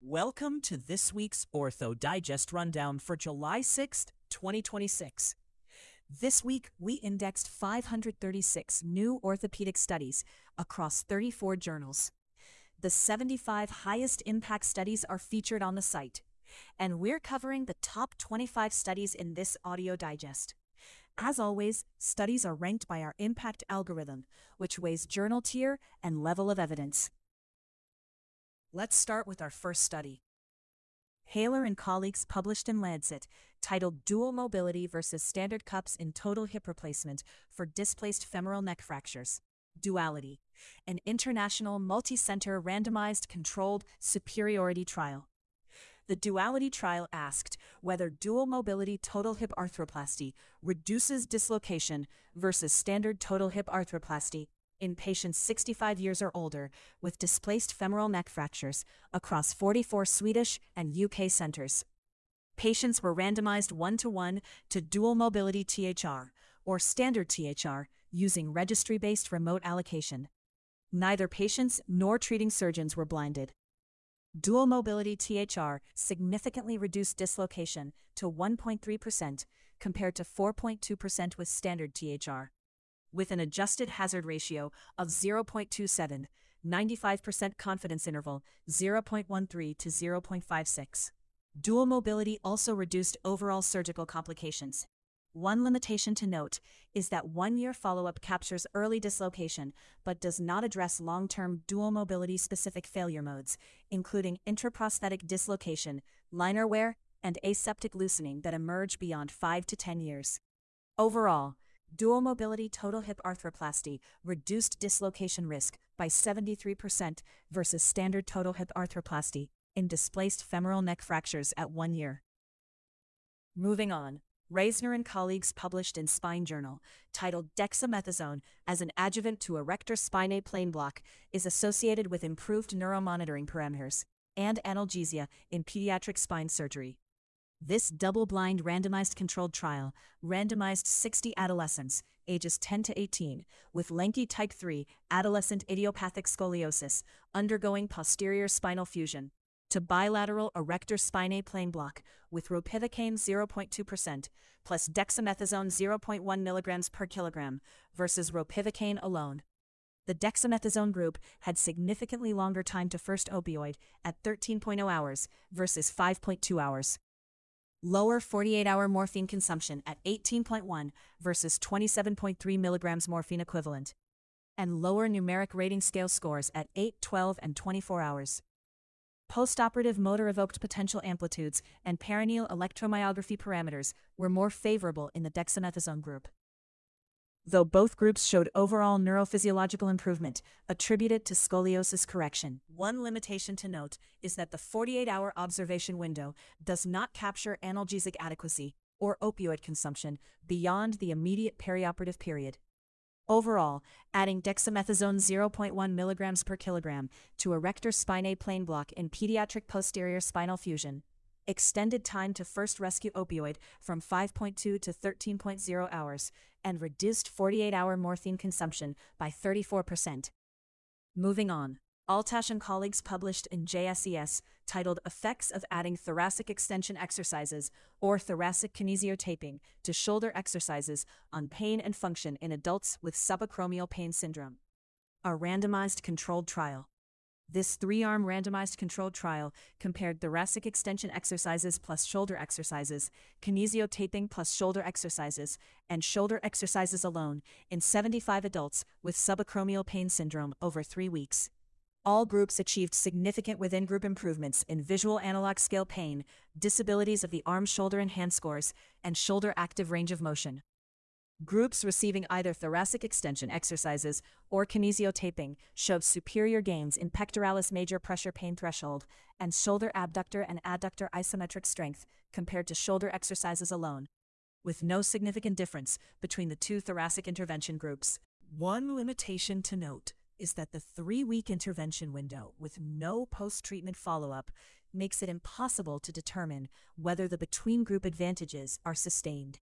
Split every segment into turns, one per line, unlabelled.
Welcome to this week's Ortho Digest Rundown for July 6th, 2026. This week, we indexed 536 new orthopedic studies across 34 journals. The 75 highest impact studies are featured on the site, and we're covering the top 25 studies in this audio digest. As always, studies are ranked by our impact algorithm, which weighs journal tier and level of evidence. Let's start with our first study. Haler and colleagues published in Lancet, titled Dual Mobility versus Standard Cups in Total Hip Replacement for Displaced Femoral Neck Fractures. Duality, an international multi-center randomized controlled superiority trial. The Duality trial asked whether dual mobility total hip arthroplasty reduces dislocation versus standard total hip arthroplasty in patients 65 years or older with displaced femoral neck fractures across 44 Swedish and UK centers. Patients were randomized 1-to-1 to dual mobility THR or standard THR using registry-based remote allocation. Neither patients nor treating surgeons were blinded. Dual mobility THR significantly reduced dislocation to 1.3% compared to 4.2% with standard THR. With an adjusted hazard ratio of 0.27, 95% confidence interval 0.13 to 0.56. Dual mobility also reduced overall surgical complications. One limitation to note is that 1-year follow-up captures early dislocation but does not address long-term dual mobility-specific failure modes, including intraprosthetic dislocation, liner wear, and aseptic loosening that emerge beyond 5 to 10 years. Overall, dual mobility total hip arthroplasty reduced dislocation risk by 73% versus standard total hip arthroplasty in displaced femoral neck fractures at 1 year. Moving on, Reisner and colleagues published in Spine Journal, titled Dexamethasone as an adjuvant to erector spinae plane block is associated with improved neuromonitoring parameters and analgesia in pediatric spine surgery. This double-blind randomized controlled trial randomized 60 adolescents, ages 10 to 18, with lanky type 3 adolescent idiopathic scoliosis undergoing posterior spinal fusion to bilateral erector spinae plane block with ropivacaine 0.2% plus dexamethasone 0.1 mg per kilogram versus ropivacaine alone. The dexamethasone group had significantly longer time to first opioid at 13.0 hours versus 5.2 hours. Lower 48-hour morphine consumption at 18.1 versus 27.3 milligrams morphine equivalent, and lower numeric rating scale scores at 8, 12, and 24 hours. Postoperative motor evoked potential amplitudes and perineal electromyography parameters were more favorable in the dexamethasone group. Though both groups showed overall neurophysiological improvement attributed to scoliosis correction, one limitation to note is that the 48-hour observation window does not capture analgesic adequacy or opioid consumption beyond the immediate perioperative period. Overall, adding dexamethasone 0.1 mg per kilogram to erector spinae plane block in pediatric posterior spinal fusion extended time to first rescue opioid from 5.2 to 13.0 hours, and reduced 48-hour morphine consumption by 34%. Moving on, Altash and colleagues published in JSES, titled Effects of Adding Thoracic Extension Exercises or Thoracic Kinesiotaping to Shoulder Exercises on Pain and Function in Adults with Subacromial Pain Syndrome. A randomized controlled trial. This 3-arm randomized controlled trial compared thoracic extension exercises plus shoulder exercises, kinesiotaping plus shoulder exercises, and shoulder exercises alone in 75 adults with subacromial pain syndrome over 3 weeks. All groups achieved significant within-group improvements in visual analog scale pain, disabilities of the arm, shoulder, and hand scores, and shoulder active range of motion. Groups receiving either thoracic extension exercises or kinesiotaping showed superior gains in pectoralis major pressure pain threshold and shoulder abductor and adductor isometric strength compared to shoulder exercises alone, with no significant difference between the two thoracic intervention groups. One limitation to note is that the 3-week intervention window with no post-treatment follow-up makes it impossible to determine whether the between-group advantages are sustained.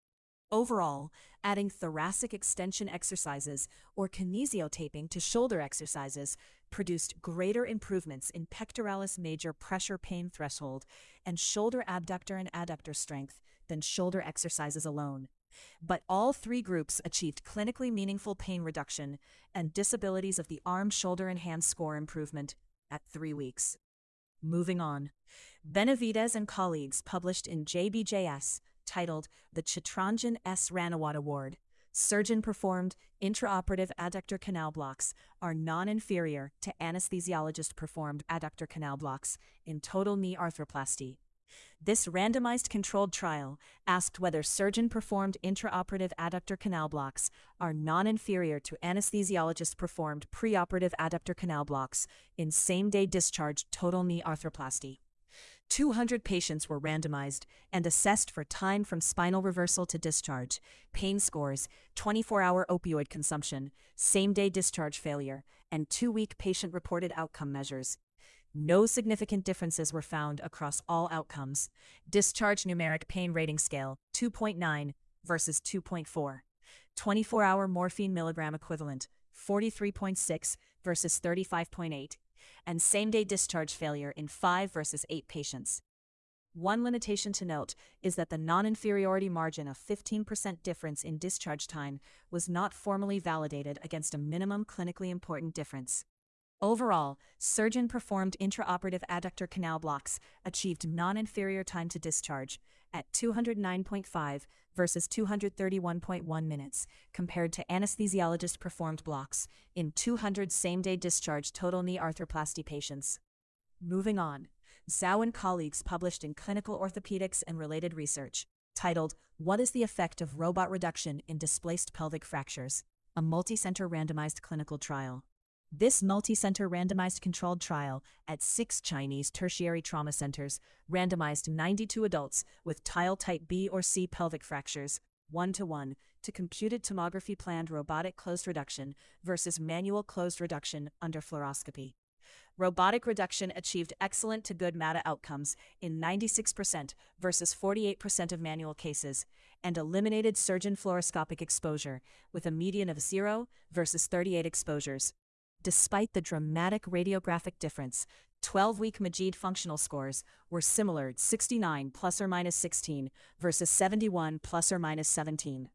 Overall, adding thoracic extension exercises or kinesiotaping to shoulder exercises produced greater improvements in pectoralis major pressure pain threshold and shoulder abductor and adductor strength than shoulder exercises alone. But all three groups achieved clinically meaningful pain reduction and disabilities of the arm, shoulder, and hand score improvement at 3 weeks. Moving on, Benavides and colleagues published in JBJS titled the Chitranjan S. Ranawat Award, Surgeon-performed intraoperative adductor canal blocks are non-inferior to anesthesiologist-performed adductor canal blocks in total knee arthroplasty. This randomized controlled trial asked whether surgeon-performed intraoperative adductor canal blocks are non-inferior to anesthesiologist-performed preoperative adductor canal blocks in same-day discharge total knee arthroplasty. 200 patients were randomized and assessed for time from spinal reversal to discharge, pain scores, 24-hour opioid consumption, same-day discharge failure, and 2-week patient-reported outcome measures. No significant differences were found across all outcomes. Discharge numeric pain rating scale, 2.9 versus 2.4. 24-hour morphine milligram equivalent, 43.6 versus 35.8. And same-day discharge failure in 5 versus 8 patients. One limitation to note is that the non-inferiority margin of 15% difference in discharge time was not formally validated against a minimum clinically important difference. Overall, surgeon-performed intraoperative adductor canal blocks achieved non-inferior time to discharge at 209.5 versus 231.1 minutes, compared to anesthesiologist-performed blocks in 200 same-day discharge total knee arthroplasty patients. Moving on, Zhao and colleagues published in Clinical Orthopedics and Related Research, titled What is the Effect of Robot Reduction in Displaced Pelvic Fractures? A Multicenter Randomized Clinical Trial. This multi-center randomized controlled trial at 6 Chinese tertiary trauma centers randomized 92 adults with tile type B or C pelvic fractures, 1:1, to computed tomography planned robotic closed reduction versus manual closed reduction under fluoroscopy. Robotic reduction achieved excellent to good MATA outcomes in 96% versus 48% of manual cases, and eliminated surgeon fluoroscopic exposure with a median of 0 versus 38 exposures. Despite the dramatic radiographic difference, 12-week Majid functional scores were similar, 69 plus or minus 16 versus 71 plus or minus 17.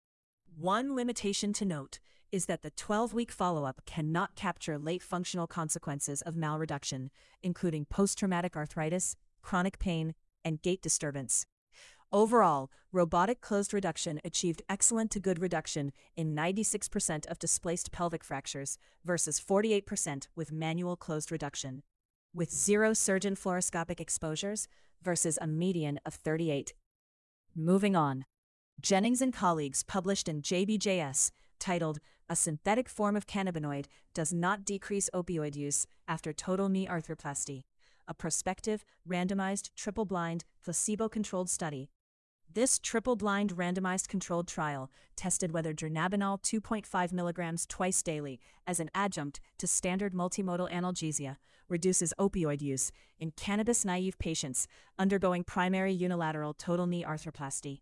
One limitation to note is that the 12-week follow-up cannot capture late functional consequences of malreduction, including post-traumatic arthritis, chronic pain, and gait disturbance. Overall, robotic closed reduction achieved excellent to good reduction in 96% of displaced pelvic fractures versus 48% with manual closed reduction, with 0 surgeon fluoroscopic exposures versus a median of 38. Moving on, Jennings and colleagues published in JBJS titled A Synthetic Form of Cannabinoid Does Not Decrease Opioid Use After Total Knee Arthroplasty, a prospective, randomized, triple-blind, placebo-controlled study. This triple-blind randomized controlled trial tested whether dronabinol 2.5 mg twice daily as an adjunct to standard multimodal analgesia reduces opioid use in cannabis-naive patients undergoing primary unilateral total knee arthroplasty.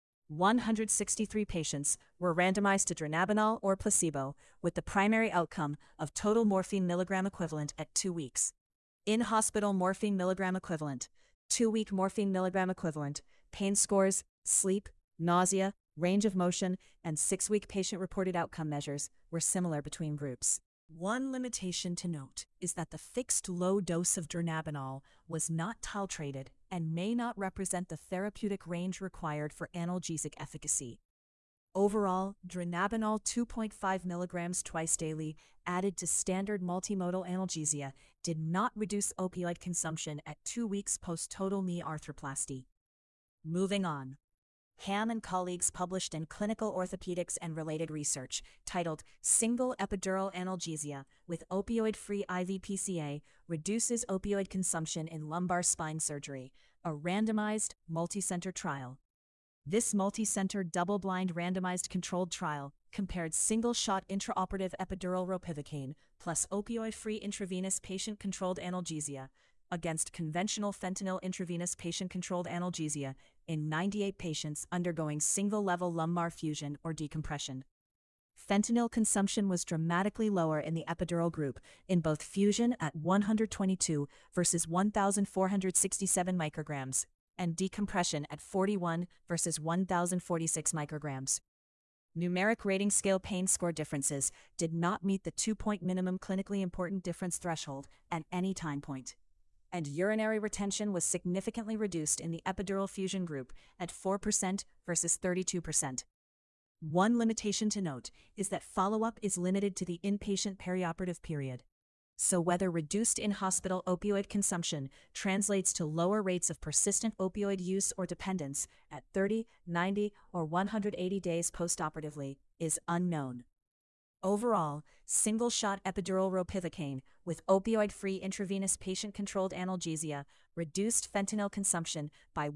163 patients were randomized to dronabinol or placebo with the primary outcome of total morphine milligram equivalent at 2 weeks. In-hospital morphine milligram equivalent, 2-week morphine milligram equivalent, pain scores, sleep, nausea, range of motion, and 6-week patient-reported outcome measures were similar between groups. One limitation to note is that the fixed low dose of dronabinol was not titrated and may not represent the therapeutic range required for analgesic efficacy. Overall, dronabinol 2.5 mg twice daily added to standard multimodal analgesia did not reduce opioid consumption at 2 weeks post-total knee arthroplasty. Moving on. Ham and colleagues published in Clinical Orthopedics and Related Research titled Single Epidural Analgesia with Opioid-Free IV PCA Reduces Opioid Consumption in Lumbar Spine Surgery, a randomized, multicenter trial. This multicenter double-blind randomized controlled trial compared single-shot intraoperative epidural ropivacaine plus opioid-free intravenous patient-controlled analgesia against conventional fentanyl intravenous patient-controlled analgesia in 98 patients undergoing single-level lumbar fusion or decompression. Fentanyl consumption was dramatically lower in the epidural group, in both fusion at 122 versus 1,467 micrograms, and decompression at 41 versus 1,046 micrograms. Numeric rating scale pain score differences did not meet the 2-point minimum clinically important difference threshold at any time point. And urinary retention was significantly reduced in the epidural fusion group at 4% versus 32%. One limitation to note is that follow-up is limited to the inpatient perioperative period. So whether reduced in-hospital opioid consumption translates to lower rates of persistent opioid use or dependence at 30, 90, or 180 days postoperatively is unknown. Overall, single-shot epidural ropivacaine with opioid-free intravenous patient-controlled analgesia reduced fentanyl consumption by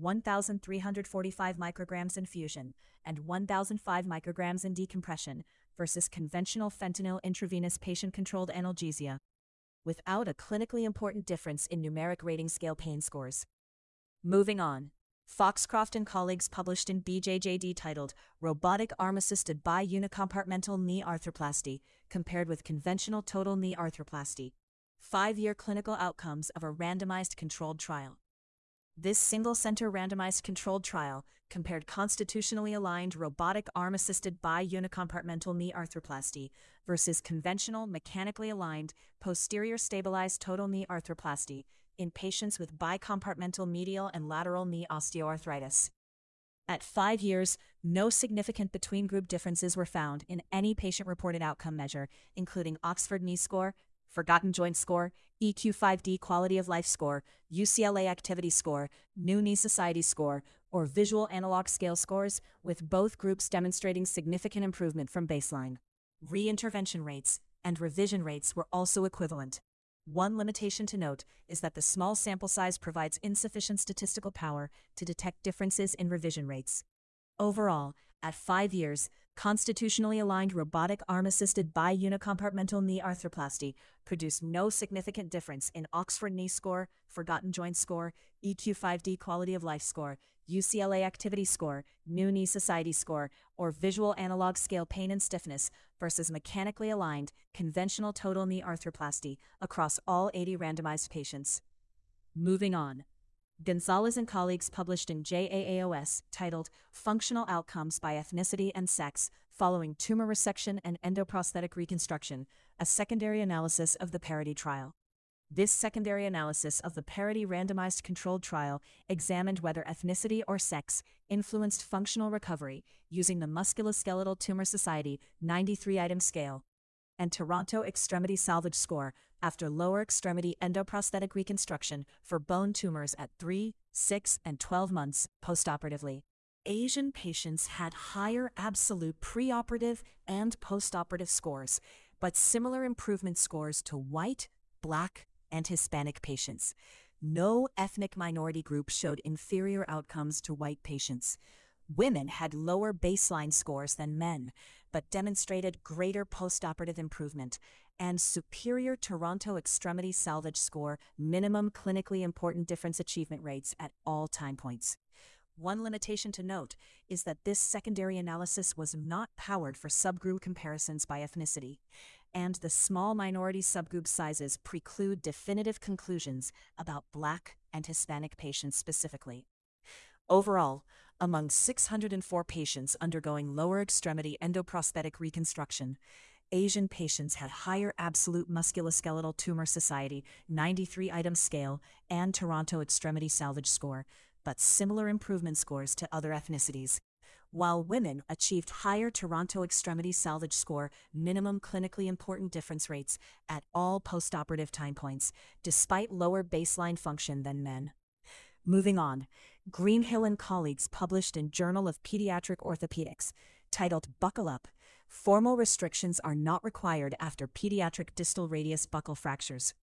1,345 micrograms in fusion and 1,005 micrograms in decompression versus conventional fentanyl intravenous patient-controlled analgesia, without a clinically important difference in numeric rating scale pain scores. Moving on. Foxcroft and colleagues published in BJJD titled Robotic Arm-Assisted Bi-Unicompartmental Knee Arthroplasty compared with Conventional Total Knee Arthroplasty. 5-year clinical outcomes of a randomized controlled trial. This single-center randomized controlled trial compared constitutionally aligned robotic arm-assisted bi-unicompartmental knee arthroplasty versus conventional mechanically aligned posterior stabilized total knee arthroplasty in patients with bicompartmental medial and lateral knee osteoarthritis. At 5 years, no significant between-group differences were found in any patient-reported outcome measure, including Oxford Knee Score, Forgotten Joint Score, EQ-5D Quality of Life Score, UCLA Activity Score, New Knee Society Score, or Visual Analog Scale scores, with both groups demonstrating significant improvement from baseline. Reintervention rates and revision rates were also equivalent. One limitation to note is that the small sample size provides insufficient statistical power to detect differences in revision rates. Overall, at 5 years, constitutionally aligned robotic arm-assisted bi-unicompartmental knee arthroplasty produced no significant difference in Oxford Knee Score, Forgotten Joint Score, EQ-5D Quality of Life Score, UCLA Activity Score, New Knee Society Score, or Visual Analog Scale Pain and Stiffness versus mechanically aligned conventional total knee arthroplasty across all 80 randomized patients. Moving on. Gonzalez and colleagues published in JAAOS titled Functional Outcomes by Ethnicity and Sex Following Tumor Resection and Endoprosthetic Reconstruction, a secondary analysis of the Parity trial. This secondary analysis of the Parity randomized controlled trial examined whether ethnicity or sex influenced functional recovery using the Musculoskeletal Tumor Society 93-item scale and Toronto Extremity Salvage Score after lower extremity endoprosthetic reconstruction for bone tumors at 3, 6, and 12 months postoperatively. Asian patients had higher absolute preoperative and postoperative scores, but similar improvement scores to white, Black, and Hispanic patients. No ethnic minority group showed inferior outcomes to white patients. Women had lower baseline scores than men, but demonstrated greater postoperative improvement and superior Toronto Extremity Salvage Score minimum clinically important difference achievement rates at all time points. One limitation to note is that this secondary analysis was not powered for subgroup comparisons by ethnicity, and the small minority subgroup sizes preclude definitive conclusions about Black and Hispanic patients specifically. Overall, among 604 patients undergoing lower extremity endoprosthetic reconstruction, Asian patients had higher absolute musculoskeletal tumor society 93-item scale and Toronto Extremity Salvage Score, but similar improvement scores to other ethnicities, while women achieved higher Toronto Extremity Salvage Score minimum clinically important difference rates at all postoperative time points, despite lower baseline function than men. Moving on, Greenhill and colleagues published in Journal of Pediatric Orthopedics, titled Buckle Up, Formal Restrictions Are Not Required After Pediatric Distal Radius Buckle Fractures.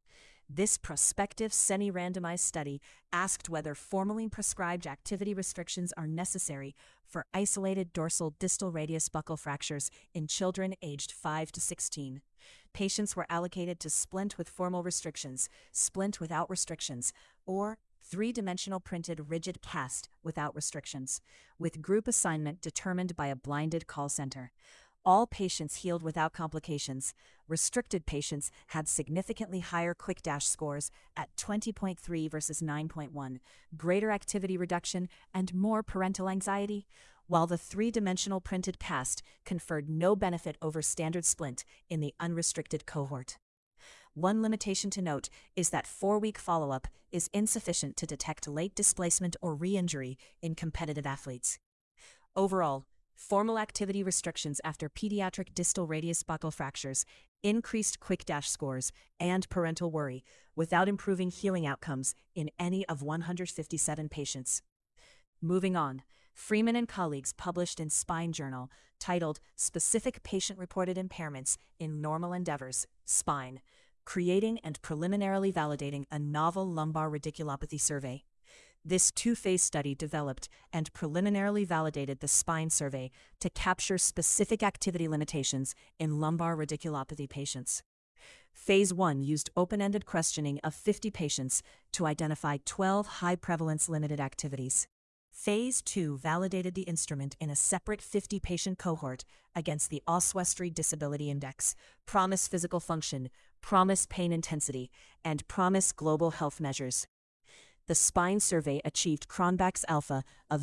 This prospective semi-randomized study asked whether formally prescribed activity restrictions are necessary for isolated dorsal distal radius buccal fractures in children aged 5 to 16. Patients were allocated to splint with formal restrictions, splint without restrictions, or three-dimensional printed rigid cast without restrictions, with group assignment determined by a blinded call center. All patients healed without complications. Restricted patients had significantly higher quick dash scores at 20.3 versus 9.1, greater activity reduction, and more parental anxiety, while the three-dimensional printed cast conferred no benefit over standard splint in the unrestricted cohort. One limitation to note is that 4-week follow-up is insufficient to detect late displacement or re-injury in competitive athletes. Overall, formal activity restrictions after pediatric distal radius buccal fractures increased quick dash scores and parental worry without improving healing outcomes in any of 157 patients. Moving on, Freeman and colleagues published in Spine Journal titled Specific Patient-Reported Impairments in Normal Endeavors, Spine, Creating and Preliminarily Validating a Novel Lumbar Radiculopathy Survey. This two-phase study developed and preliminarily validated the spine survey to capture specific activity limitations in lumbar radiculopathy patients. Phase 1 used open-ended questioning of 50 patients to identify 12 high-prevalence limited activities. Phase 2 validated the instrument in a separate 50-patient cohort against the Oswestry Disability Index, PROMIS Physical Function, PROMIS Pain Intensity, and PROMIS Global Health Measures. The spine survey achieved Cronbach's alpha of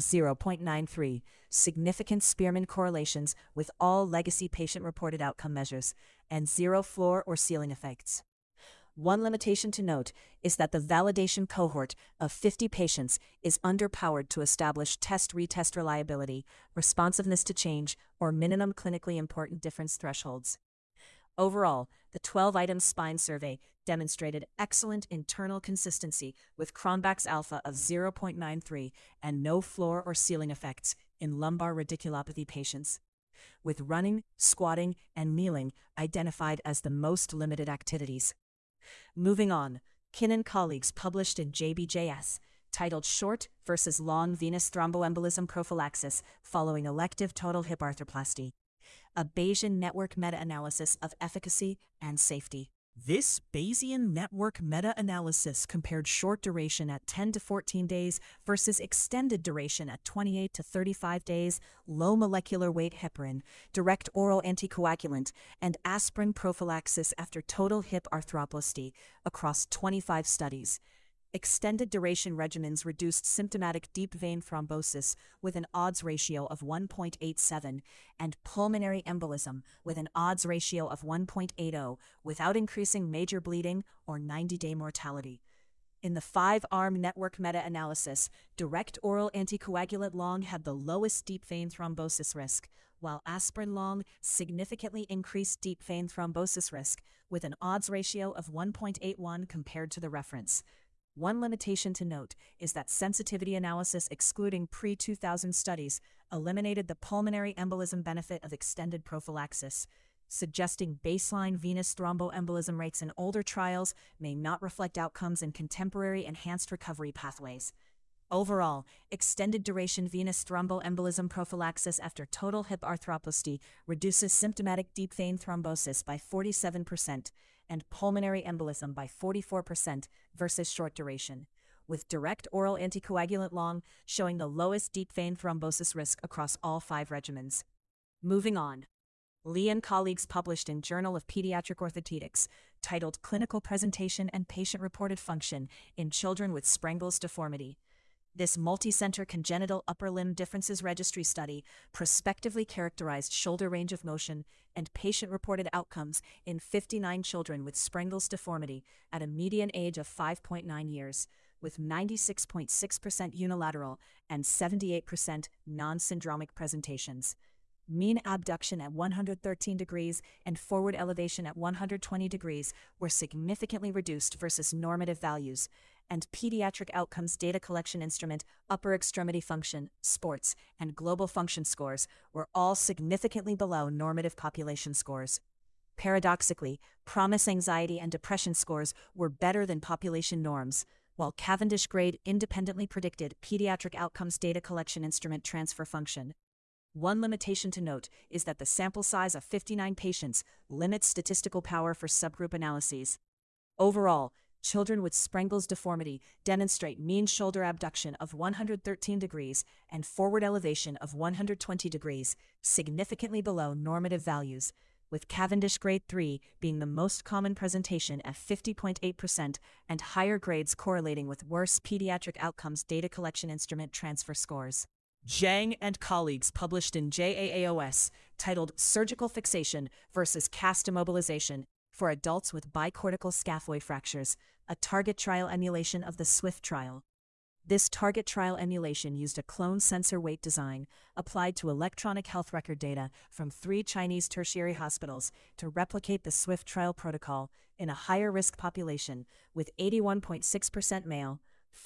0.93, significant Spearman correlations with all legacy patient-reported outcome measures, and zero floor or ceiling effects. One limitation to note is that the validation cohort of 50 patients is underpowered to establish test-retest reliability, responsiveness to change, or minimum clinically important difference thresholds. Overall, the 12-item spine survey demonstrated excellent internal consistency with Cronbach's alpha of 0.93 and no floor or ceiling effects in lumbar radiculopathy patients, with running, squatting, and kneeling identified as the most limited activities. Moving on, Kin and colleagues published in JBJS titled Short versus Long Venous Thromboembolism Prophylaxis Following Elective Total Hip Arthroplasty, a Bayesian network meta-analysis of efficacy and safety. This Bayesian network meta-analysis compared short duration at 10 to 14 days versus extended duration at 28 to 35 days, low molecular weight heparin, direct oral anticoagulant, and aspirin prophylaxis after total hip arthroplasty across 25 studies. Extended duration regimens reduced symptomatic deep vein thrombosis with an odds ratio of 1.87 and pulmonary embolism with an odds ratio of 1.80 without increasing major bleeding or 90-day mortality. In the 5-arm network meta-analysis, direct oral anticoagulant long had the lowest deep vein thrombosis risk, while aspirin long significantly increased deep vein thrombosis risk with an odds ratio of 1.81 compared to the reference. One limitation to note is that sensitivity analysis excluding pre-2000 studies eliminated the pulmonary embolism benefit of extended prophylaxis, suggesting baseline venous thromboembolism rates in older trials may not reflect outcomes in contemporary enhanced recovery pathways. Overall, extended duration venous thromboembolism prophylaxis after total hip arthroplasty reduces symptomatic deep vein thrombosis by 47%, and pulmonary embolism by 44% versus short duration, with direct oral anticoagulant long showing the lowest deep vein thrombosis risk across all 5 regimens. Moving on, Lee and colleagues published in Journal of Pediatric Orthopedics titled Clinical Presentation and Patient-Reported Function in Children with Sprengel's Deformity. This multi-center congenital upper limb differences registry study prospectively characterized shoulder range of motion and patient-reported outcomes in 59 children with Sprengel's deformity at a median age of 5.9 years, with 96.6% unilateral and 78% non-syndromic presentations. Mean abduction at 113 degrees and forward elevation at 120 degrees were significantly reduced versus normative values, and pediatric outcomes data collection instrument, upper extremity function, sports, and global function scores were all significantly below normative population scores. Paradoxically, PROMIS anxiety and depression scores were better than population norms, while Cavendish grade independently predicted pediatric outcomes data collection instrument transfer function. One limitation to note is that the sample size of 59 patients limits statistical power for subgroup analyses. Overall, children with Sprengel's deformity demonstrate mean shoulder abduction of 113 degrees and forward elevation of 120 degrees, significantly below normative values, with Cavendish grade 3 being the most common presentation at 50.8% and higher grades correlating with worse pediatric outcomes data collection instrument transfer scores. Zhang and colleagues published in JAAOS titled Surgical Fixation versus Cast Immobilization for Adults with Bicortical Scaphoid Fractures, a target trial emulation of the SWIFT trial. This target trial emulation used a clone sensor weight design applied to electronic health record data from 3 Chinese tertiary hospitals to replicate the SWIFT trial protocol in a higher-risk population with 81.6% male,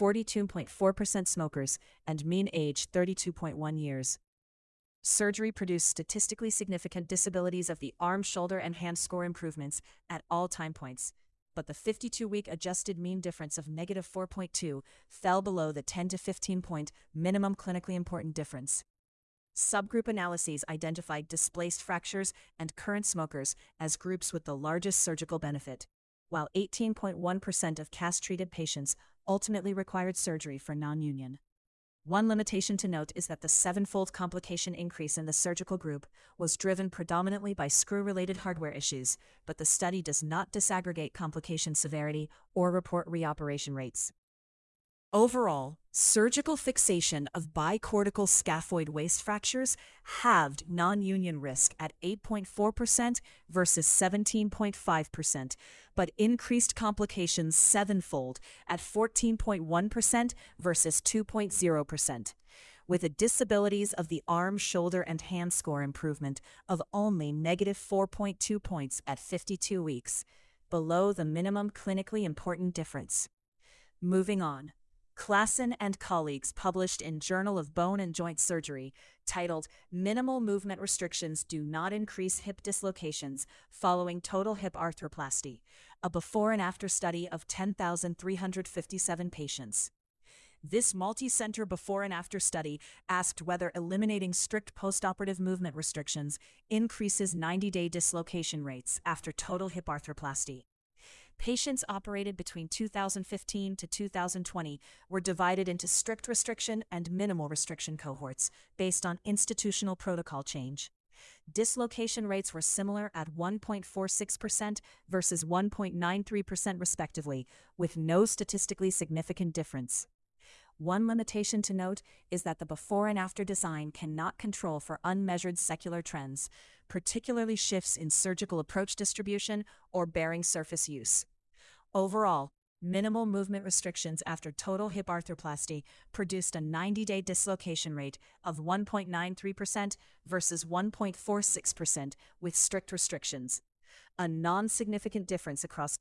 42.4% smokers, and mean age 32.1 years. Surgery produced statistically significant disabilities of the arm, shoulder, and hand score improvements at all time points, but the 52-week adjusted mean difference of negative 4.2 fell below the 10 to 15-point minimum clinically important difference. Subgroup analyses identified displaced fractures and current smokers as groups with the largest surgical benefit, while 18.1% of cast-treated patients ultimately required surgery for non-union. One limitation to note is that the 7-fold complication increase in the surgical group was driven predominantly by screw-related hardware issues, but the study does not disaggregate complication severity or report reoperation rates. Overall, surgical fixation of bicortical scaphoid waist fractures halved non-union risk at 8.4% versus 17.5%, but increased complications 7-fold at 14.1% versus 2.0%, with a disabilities of the arm, shoulder, and hand score improvement of only negative 4.2 points at 52 weeks, below the minimum clinically important difference. Moving on. Klassen and colleagues published in Journal of Bone and Joint Surgery titled Minimal Movement Restrictions Do Not Increase Hip Dislocations Following Total Hip Arthroplasty, a before and after study of 10,357 patients. This multi-center before and after study asked whether eliminating strict postoperative movement restrictions increases 90-day dislocation rates after total hip arthroplasty. Patients operated between 2015 to 2020 were divided into strict restriction and minimal restriction cohorts based on institutional protocol change. Dislocation rates were similar at 1.46% versus 1.93% respectively, with no statistically significant difference. One limitation to note is that the before and after design cannot control for unmeasured secular trends, particularly shifts in surgical approach distribution or bearing surface use. Overall, minimal movement restrictions after total hip arthroplasty produced a 90-day dislocation rate of 1.93% versus 1.46% with strict restrictions, a non-significant difference across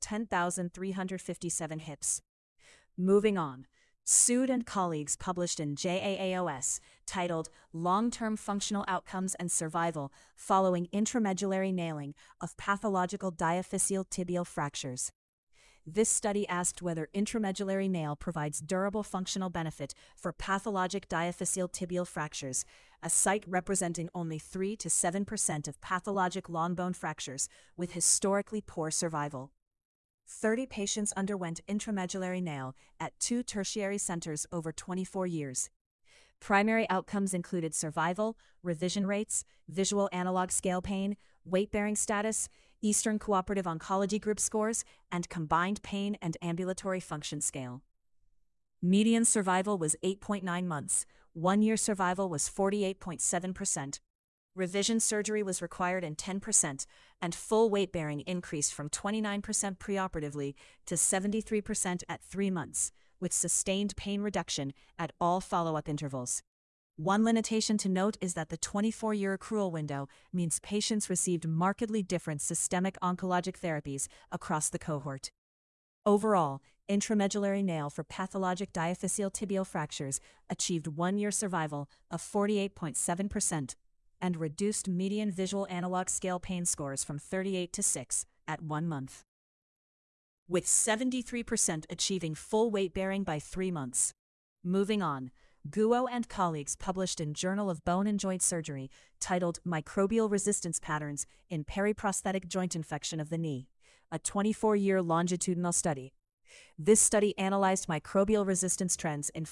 10,357 hips. Moving on. Sood and colleagues published in JAAOS titled Long-Term Functional Outcomes and Survival Following Intramedullary Nailing of Pathological Diaphyseal Tibial Fractures. This study asked whether intramedullary nail provides durable functional benefit for pathologic diaphyseal tibial fractures, a site representing only 3 to 7% of pathologic long bone fractures with historically poor survival. 30 patients underwent intramedullary nail at 2 tertiary centers over 24 years. Primary outcomes included survival, revision rates, visual analog scale pain, weight-bearing status, Eastern Cooperative Oncology Group scores, and combined pain and ambulatory function scale. Median survival was 8.9 months, 1-year survival was 48.7%. Revision surgery was required in 10%, and full weight bearing increased from 29% preoperatively to 73% at 3 months, with sustained pain reduction at all follow-up intervals. One limitation to note is that the 24-year accrual window means patients received markedly different systemic oncologic therapies across the cohort. Overall, intramedullary nail for pathologic diaphyseal tibial fractures achieved 1-year survival of 48.7%. and reduced median visual analog scale pain scores from 38 to 6 at 1 month, with 73% achieving full weight bearing by 3 months. Moving on, Guo and colleagues published in Journal of Bone and Joint Surgery titled Microbial Resistance Patterns in Periprosthetic Joint Infection of the Knee, a 24-year longitudinal study. This study analyzed microbial resistance trends in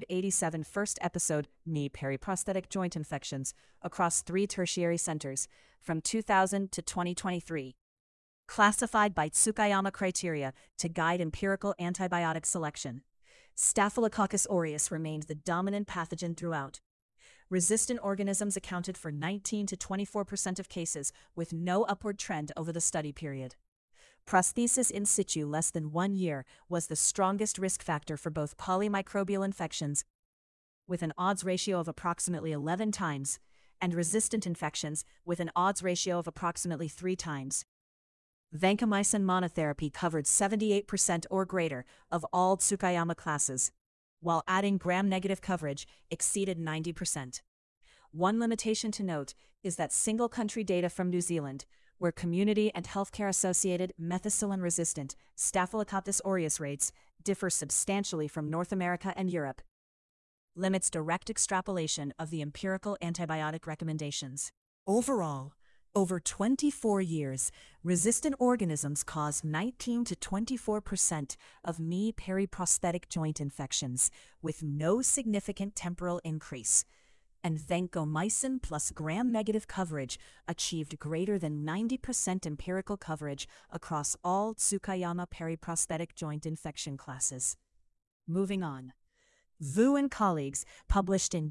487 first-episode knee periprosthetic joint infections across 3 tertiary centers from 2000 to 2023, classified by Tsukayama criteria to guide empirical antibiotic selection. Staphylococcus aureus remained the dominant pathogen throughout. Resistant organisms accounted for 19 to 24% of cases, with no upward trend over the study period. Prosthesis in situ less than 1 year was the strongest risk factor for both polymicrobial infections, with an odds ratio of approximately 11 times, and resistant infections with an odds ratio of approximately 3 times. Vancomycin monotherapy covered 78% or greater of all Tsukayama classes, while adding gram-negative coverage exceeded 90%. One limitation to note is that single-country data from New Zealand, where community and healthcare-associated methicillin-resistant Staphylococcus aureus rates differ substantially from North America and Europe, limits direct extrapolation of the empirical antibiotic recommendations. Overall, over 24 years, resistant organisms cause 19 to 24% of knee periprosthetic joint infections, with no significant temporal increase. And vancomycin plus gram-negative coverage achieved greater than 90% empirical coverage across all Tsukayama periprosthetic joint infection classes. Moving on, Vu and colleagues published in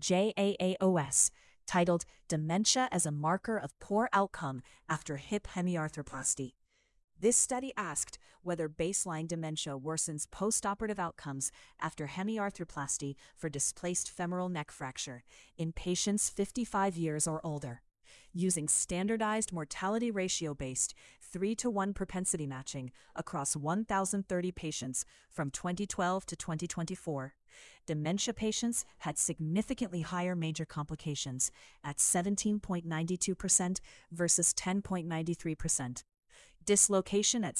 JAAOS titled Dementia as a Marker of Poor Outcome After Hip Hemiarthroplasty. This study asked whether baseline dementia worsens postoperative outcomes after hemiarthroplasty for displaced femoral neck fracture in patients 55 years or older, using standardized mortality ratio-based 3-to-1 propensity matching across 1,030 patients from 2012 to 2024. Dementia patients had significantly higher major complications at 17.92% versus 10.93%. Dislocation at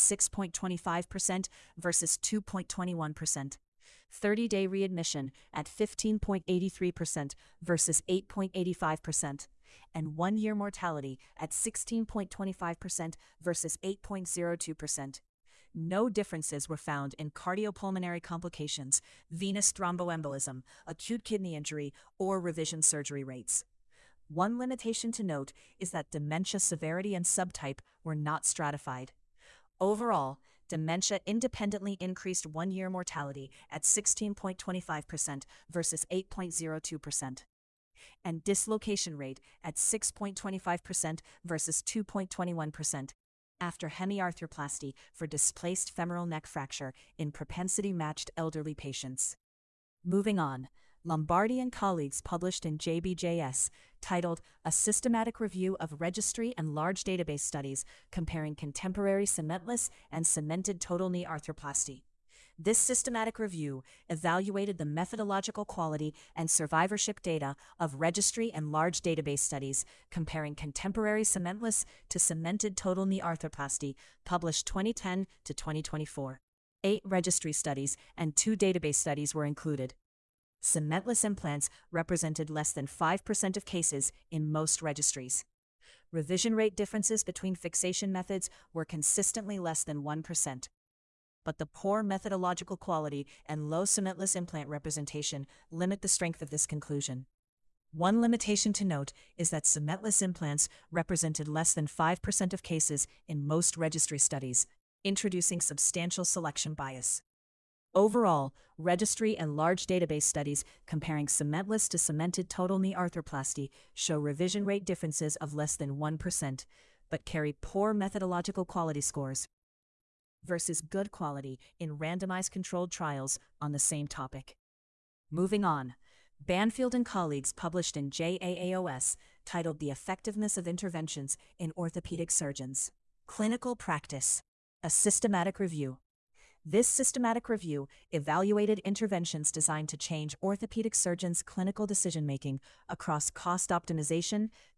6.25% versus 2.21%. 30-day readmission at 15.83% versus 8.85%. And 1-year mortality at 16.25% versus 8.02%. No differences were found in cardiopulmonary complications, venous thromboembolism, acute kidney injury, or revision surgery rates. One limitation to note is that dementia severity and subtype were not stratified. Overall, dementia independently increased 1-year mortality at 16.25% versus 8.02%, and dislocation rate at 6.25% versus 2.21%. After hemiarthroplasty for displaced femoral neck fracture in propensity-matched elderly patients. Moving on, Lombardi and colleagues published in JBJS titled A Systematic Review of Registry and Large Database Studies Comparing Contemporary Cementless and Cemented Total Knee Arthroplasty. This systematic review evaluated the methodological quality and survivorship data of registry and large database studies comparing contemporary cementless to cemented total knee arthroplasty, published 2010 to 2024. 8 registry studies and 2 database studies were included. Cementless implants represented less than 5% of cases in most registries. Revision rate differences between fixation methods were consistently less than 1%. But the poor methodological quality and low cementless implant representation limit the strength of this conclusion. One limitation to note is that cementless implants represented less than 5% of cases in most registry studies, introducing substantial selection bias. Overall, registry and large database studies comparing cementless to cemented total knee arthroplasty show revision rate differences of less than 1%, but carry poor methodological quality scores versus good quality in randomized controlled trials on the same topic. Moving on, Banfield and colleagues published in JAAOS titled The Effectiveness of Interventions in Orthopedic Surgeons. Clinical Practice, a Systematic Review. This systematic review evaluated interventions designed to change orthopedic surgeons' clinical decision-making across cost optimization,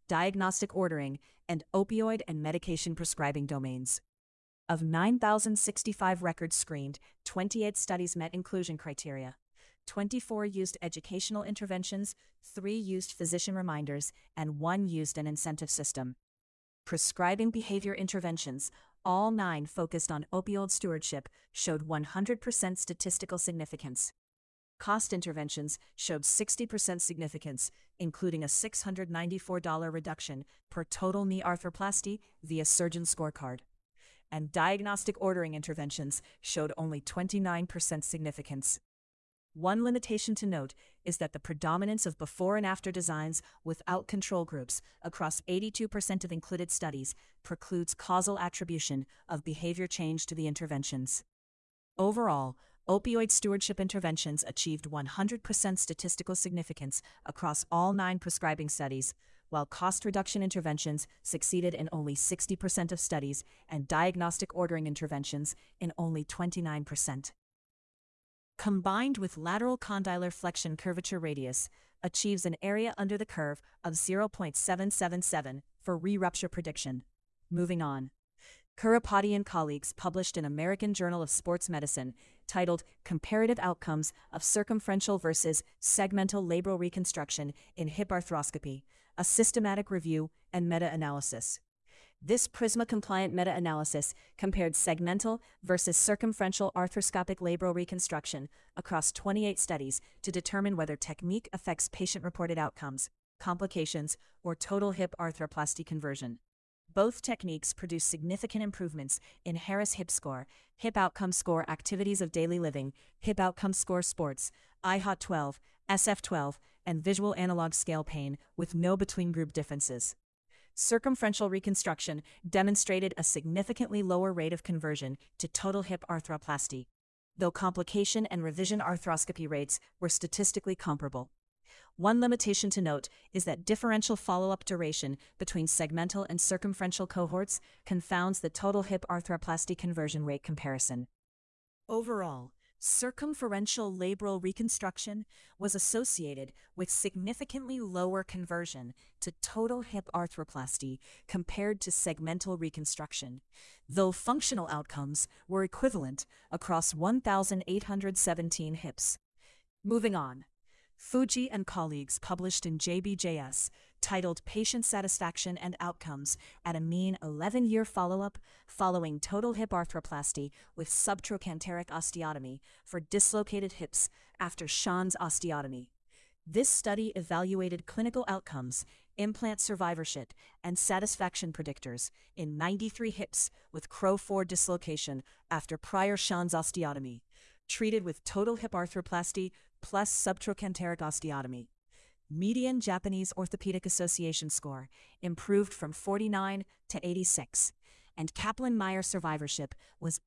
diagnostic ordering, and opioid and medication prescribing domains. Of 9,065 records screened, 28 studies met inclusion criteria. 24 used educational interventions, 3 used physician reminders, and 1 used an incentive system. Prescribing behavior interventions, all 9 focused on opioid stewardship, showed 100% statistical significance. Cost interventions showed 60% significance, including a $694 reduction per total knee arthroplasty via surgeon scorecard. And diagnostic ordering interventions showed only 29% significance. One limitation to note is that the predominance of before and after designs without control groups across 82% of included studies precludes causal attribution of behavior change to the interventions. Overall, opioid stewardship interventions achieved 100% statistical significance across all 9 prescribing studies, while cost reduction interventions succeeded in only 60% of studies and diagnostic ordering interventions in only 29. Combined with lateral condylar flexion curvature radius, achieves an area under the curve of 0.777 for re-rupture prediction. Moving on. Kurapati and colleagues published in American Journal of Sports Medicine titled Comparative Outcomes of Circumferential versus Segmental Labral Reconstruction in Hip Arthroscopy, a Systematic Review and Meta-Analysis. This PRISMA-compliant meta-analysis compared segmental versus circumferential arthroscopic labral reconstruction across 28 studies to determine whether technique affects patient-reported outcomes, complications, or total hip arthroplasty conversion. Both techniques produce significant improvements in Harris Hip Score, Hip Outcome Score Activities of Daily Living, Hip Outcome Score Sports, IHOT-12, SF-12, and Visual Analog Scale Pain with no between-group differences. Circumferential reconstruction demonstrated a significantly lower rate of conversion to total hip arthroplasty, though complication and revision arthroscopy rates were statistically comparable. One limitation to note is that differential follow-up duration between segmental and circumferential cohorts confounds the total hip arthroplasty conversion rate comparison. Overall, circumferential labral reconstruction was associated with significantly lower conversion to total hip arthroplasty compared to segmental reconstruction, though functional outcomes were equivalent across 1,817 hips. Moving on. Fuji and colleagues published in JBJS titled Patient Satisfaction and Outcomes at a mean 11-year follow-up following total hip arthroplasty with subtrochanteric osteotomy for dislocated hips after Schanz osteotomy. This study evaluated clinical outcomes, implant survivorship, and satisfaction predictors in 93 hips with Crow-4 dislocation after prior Schanz osteotomy, treated with total hip arthroplasty plus subtrochanteric osteotomy. Median Japanese Orthopedic Association score improved from 49 to 86, and Kaplan-Meier survivorship was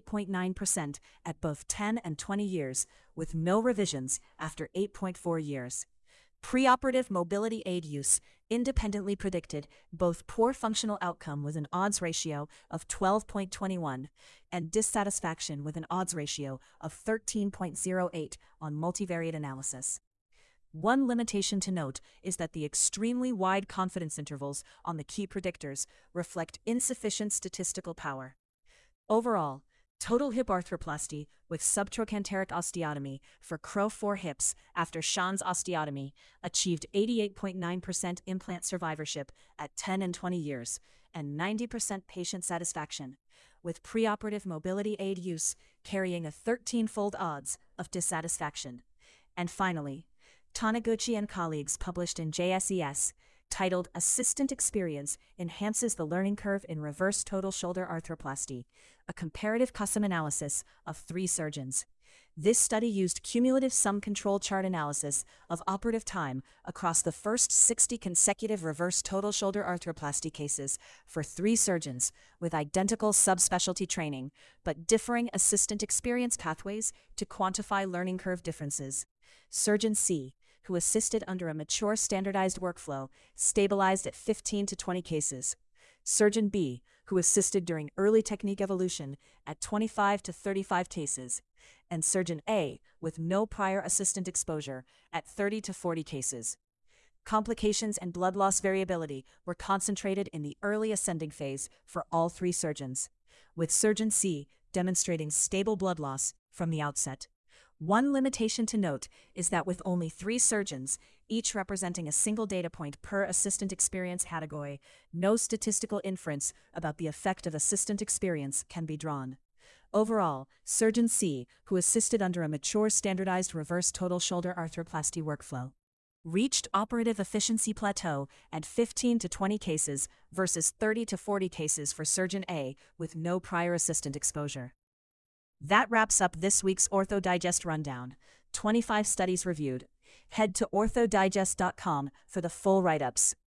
88.9% at both 10 and 20 years, with no revisions after 8.4 years. Preoperative mobility aid use independently predicted both poor functional outcome with an odds ratio of 12.21 and dissatisfaction with an odds ratio of 13.08 on multivariate analysis. One limitation to note is that the extremely wide confidence intervals on the key predictors reflect insufficient statistical power. Overall, total hip arthroplasty with subtrochanteric osteotomy for Crow-4 hips after Schanz osteotomy achieved 88.9% implant survivorship at 10 and 20 years and 90% patient satisfaction, with preoperative mobility aid use carrying a 13-fold odds of dissatisfaction. And finally, Taniguchi and colleagues published in JSES titled Assistant Experience Enhances the Learning Curve in Reverse Total Shoulder Arthroplasty, a comparative custom analysis of 3 surgeons. This study used cumulative sum control chart analysis of operative time across the first 60 consecutive reverse total shoulder arthroplasty cases for 3 surgeons with identical subspecialty training, but differing assistant experience pathways to quantify learning curve differences. Surgeon C, who assisted under a mature standardized workflow, stabilized at 15 to 20 cases. Surgeon B, who assisted during early technique evolution, at 25 to 35 cases. And Surgeon A, with no prior assistant exposure, at 30 to 40 cases. Complications and blood loss variability were concentrated in the early ascending phase for all 3 surgeons, with Surgeon C demonstrating stable blood loss from the outset. One limitation to note is that with only 3 surgeons, each representing a single data point per assistant experience category, no statistical inference about the effect of assistant experience can be drawn. Overall, Surgeon C, who assisted under a mature standardized reverse total shoulder arthroplasty workflow, reached operative efficiency plateau at 15 to 20 cases versus 30 to 40 cases for Surgeon A with no prior assistant exposure. That wraps up this week's Ortho Digest Rundown. 25 studies reviewed. Head to orthodigest.com for the full write-ups.